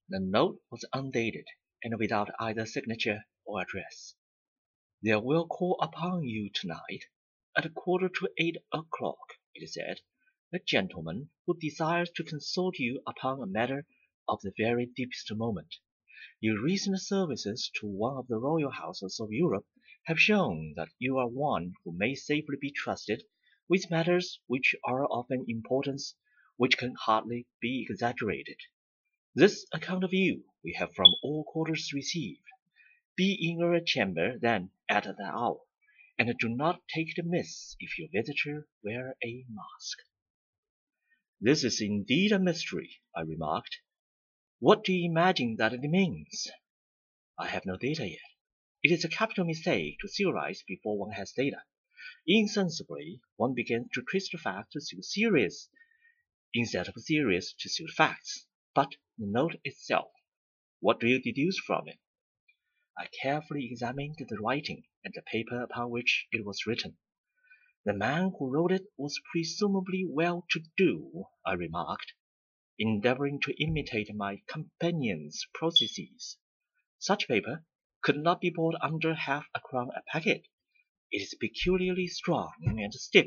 The note was undated, and without either signature or address. "There will call upon you tonight, at 7:45, it said, "a gentleman who desires to consult you upon a matter of the very deepest moment. Your recent services to one of the royal houses of Europe have shown that you are one who may safely be trusted with matters which are of an importance which can hardly be exaggerated. This account of you we have from all quarters received. Be in your chamber, then, at that hour, and do not take it amiss if your visitor wear a mask." "This is indeed a mystery," I remarked. "What do you imagine that it means?" "I have no data yet. It is a capital mistake to theorize before one has data. Insensibly, one begins to twist facts to suit theories, instead of theories to suit facts. But the note itself, what do you deduce from it?" I carefully examined the writing and the paper upon which it was written. "The man who wrote it was presumably well-to-do," I remarked, endeavoring to imitate my companion's processes. "Such paper could not be bought under half a crown a packet. It is peculiarly strong and stiff."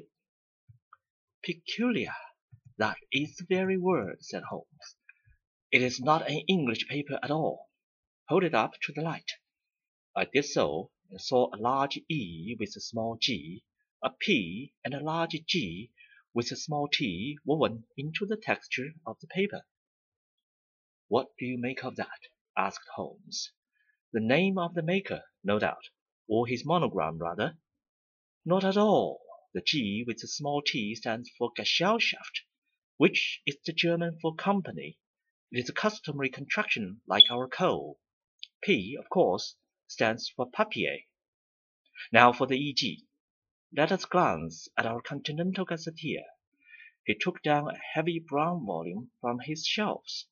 "Peculiar! That is the very word," said Holmes. "It is not an English paper at all. Hold it up to the light." I did so, and saw a large E with a small g, a P, and a large G with a small t woven into the texture of the paper. "What do you make of that?" asked Holmes. "The name of the maker, no doubt, or his monogram, rather." "Not at all. The G with the small t stands for Gesellschaft, which is the German for company. It is a customary contraction like our co. P, of course, stands for papier. Now for the E.G. Let us glance at our Continental Gazetteer." He took down a heavy brown volume from his shelves.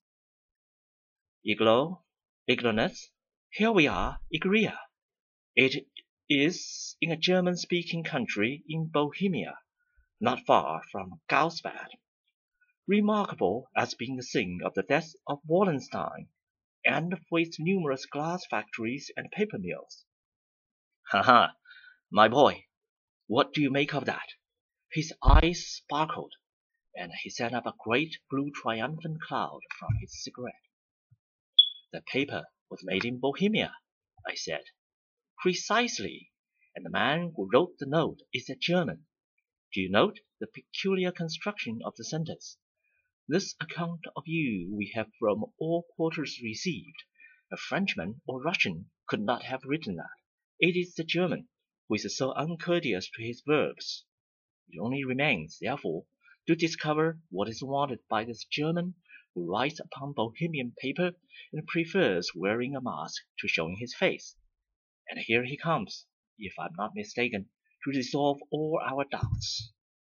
"Iglo, Iglonez. Here we are, Igria. It is in a German-speaking country in Bohemia, not far from Carlsbad. Remarkable as being the scene of the death of Wallenstein, and for its numerous glass factories and paper mills." "Ha ha! My boy, what do you make of that?" His eyes sparkled, and he sent up a great blue triumphant cloud from his cigarette. "The paper was made in Bohemia," I said. "Precisely, and the man who wrote the note is a German. Do you note the peculiar construction of the sentence? 'This account of you we have from all quarters received.' A Frenchman or Russian could not have written that. It is the German who is so uncourteous to his verbs. It only remains, therefore, to discover what is wanted by this German who writes upon Bohemian paper and prefers wearing a mask to showing his face. And here he comes, if I'm not mistaken, to resolve all our doubts."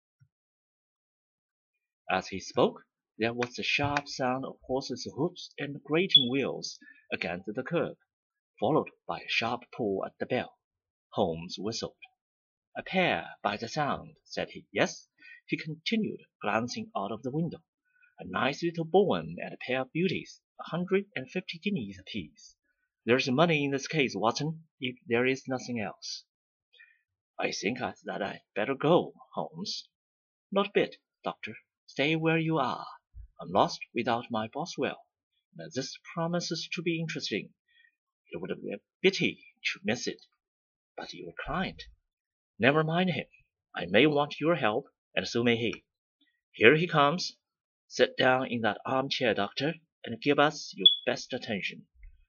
As he spoke, there was the sharp sound of horses' hoofs and grating wheels against the curb, followed by a sharp pull at the bell. Holmes whistled. "A pair, by the sound," said he. "Yes," he continued, glancing out of the window. "A nice little Bowen and a pair of beauties, 150 guineas apiece. There's money in this case, Watson, if there is nothing else." "I think that I'd better go, Holmes." "Not a bit, Doctor. Stay where you are. I'm lost without my Boswell, and this promises to be interesting. It would be a pity to miss it. But your client—" "Never mind him. I may want your help, and so may he. Here he comes. Sit down in that armchair, Doctor, and give us your best attention."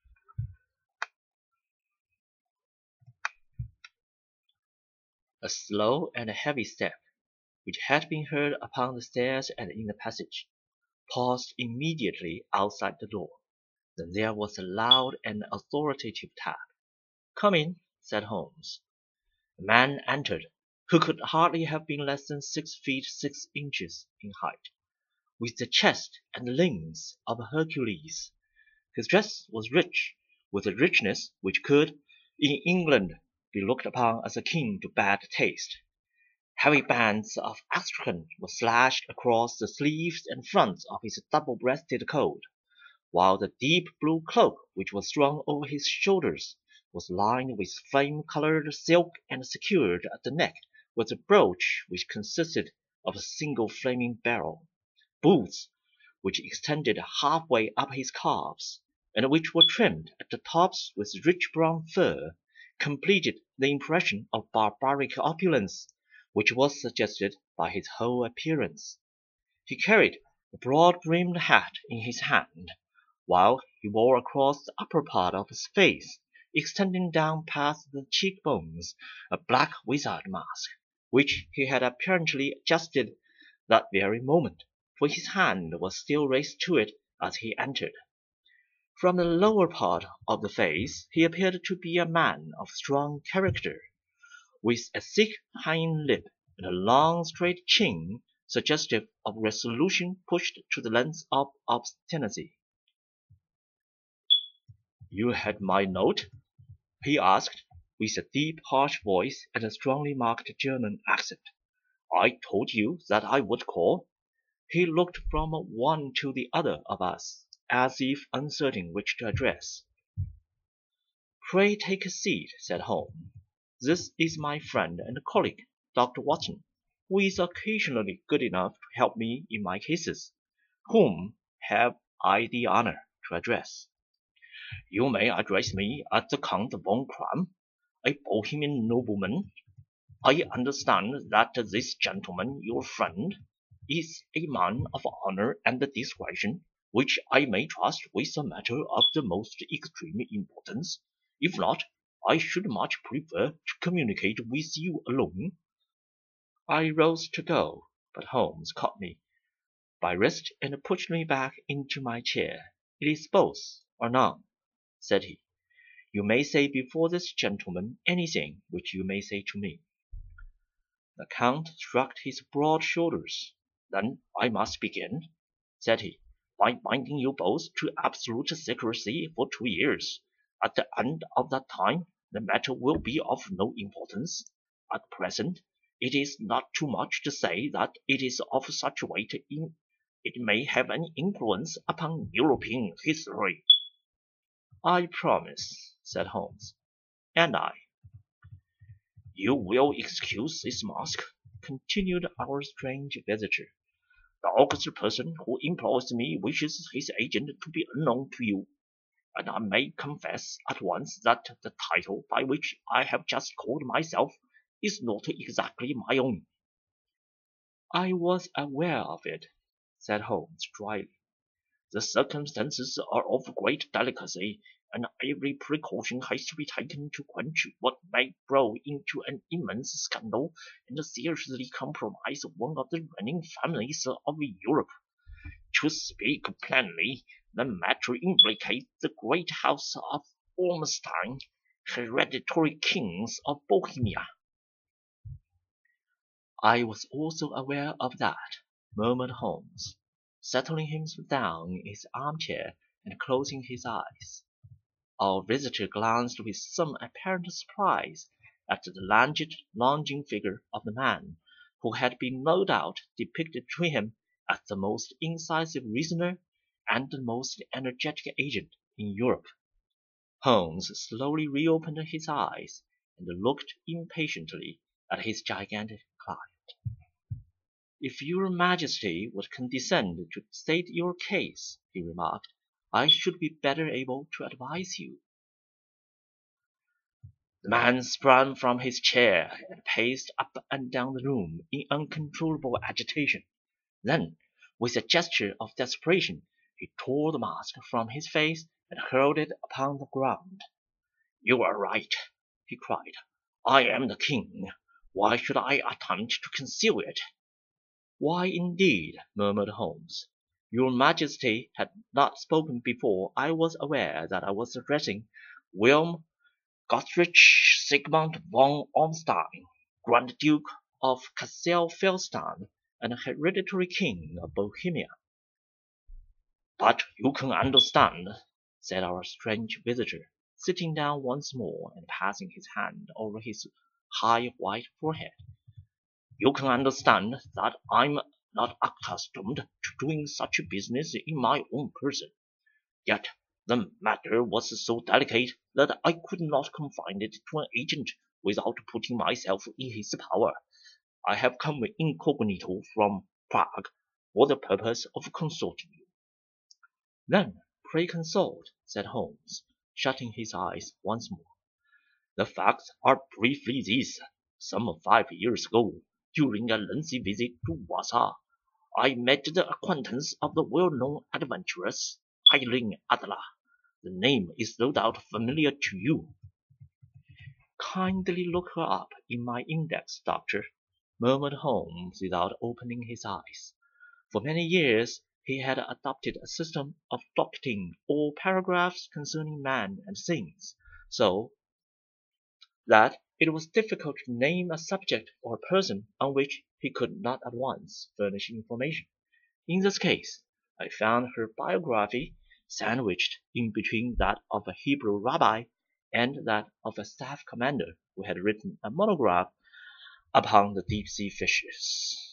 A slow and heavy step, which had been heard upon the stairs and in the passage, paused immediately outside the door. Then there was a loud and authoritative tap. "Come in," said Holmes. A man entered, who could hardly have been less than 6 feet 6 inches in height, with the chest and limbs of a Hercules. His dress was rich, with a richness which could, in England, be looked upon as akin to bad taste. Heavy bands of astrakhan were slashed across the sleeves and fronts of his double-breasted coat. while the deep blue cloak which was thrown over his shoulders was lined with flame-colored silk and secured at the neck with a brooch which consisted of a single flaming barrel. Boots, which extended halfway up his calves, and which were trimmed at the tops with rich brown fur, completed the impression of barbaric opulence which was suggested by his whole appearance. He carried a broad-brimmed hat in his hand, while he wore across the upper part of his face, extending down past the cheekbones, a black wizard mask, which he had apparently adjusted that very moment, for his hand was still raised to it as he entered. From the lower part of the face he appeared to be a man of strong character, with a thick hind lip and a long straight chin suggestive of resolution pushed to the length of obstinacy. "You had my note?" he asked, with a deep, harsh voice and a strongly marked German accent. "I told you that I would call." He looked from one to the other of us, as if uncertain which to address. "Pray take a seat," said Holmes. "This is my friend and colleague, Dr. Watson, who is occasionally good enough to help me in my cases. Whom have I the honor to address?" "You may address me as the Count von Kramm, a Bohemian nobleman. I understand that this gentleman, your friend, is a man of honor and discretion, which I may trust with a matter of the most extreme importance. If not, I should much prefer to communicate with you alone." I rose to go, but Holmes caught me by wrist and pushed me back into my chair. "It is both or none," said he. "You may say before this gentleman anything which you may say to me." The Count shrugged his broad shoulders. "Then I must begin," said he, "by binding you both to absolute secrecy for 2 years. At the end of that time the matter will be of no importance. At present it is not too much to say that it is of such weight it may have an influence upon European history." "I promise," said Holmes. "And I." "You will excuse this mask," continued our strange visitor. "The august person who employs me wishes his agent to be unknown to you, and I may confess at once that the title by which I have just called myself is not exactly my own." "I was aware of it," said Holmes dryly. "The circumstances are of great delicacy, and every precaution has to be taken to quench what may grow into an immense scandal and seriously compromise one of the reigning families of Europe. To speak plainly, the matter implicates the great house of Ormstein, hereditary kings of Bohemia." "I was also aware of that," murmured Holmes, settling himself down in his armchair and closing his eyes. Our visitor glanced with some apparent surprise at the languid, lounging figure of the man, who had been no doubt depicted to him as the most incisive reasoner and the most energetic agent in Europe. Holmes slowly reopened his eyes and looked impatiently at his gigantic client. "If your Majesty would condescend to state your case," he remarked, "I should be better able to advise you." The man sprang from his chair and paced up and down the room in uncontrollable agitation. Then, with a gesture of desperation, he tore the mask from his face and hurled it upon the ground. "You are right," he cried. "I am the king. Why should I attempt to conceal it?" "Why, indeed?" murmured Holmes. "Your Majesty had not spoken before I was aware that I was addressing William Gotthard Sigmund von Ormstein, Grand Duke of Cassel-Felstein, and hereditary king of Bohemia." "But you can understand," said our strange visitor, sitting down once more and passing his hand over his high white forehead. "You can understand that I'm not accustomed to doing such business in my own person. Yet the matter was so delicate that I could not confide it to an agent without putting myself in his power. I have come incognito from Prague for the purpose of consulting you." "Then pray consult," said Holmes, shutting his eyes once more. "The facts are briefly these. Some 5 years ago, during a lengthy visit to Warsaw, I met the acquaintance of the well-known adventuress Eileen Adler. The name is no doubt familiar to you." "Kindly look her up in my index, doctor," murmured Holmes without opening his eyes. For many years he had adopted a system of docketing all paragraphs concerning men and things, so that it was difficult to name a subject or a person on which he could not at once furnish information. In this case, I found her biography sandwiched in between that of a Hebrew rabbi and that of a staff commander who had written a monograph upon the deep-sea fishes.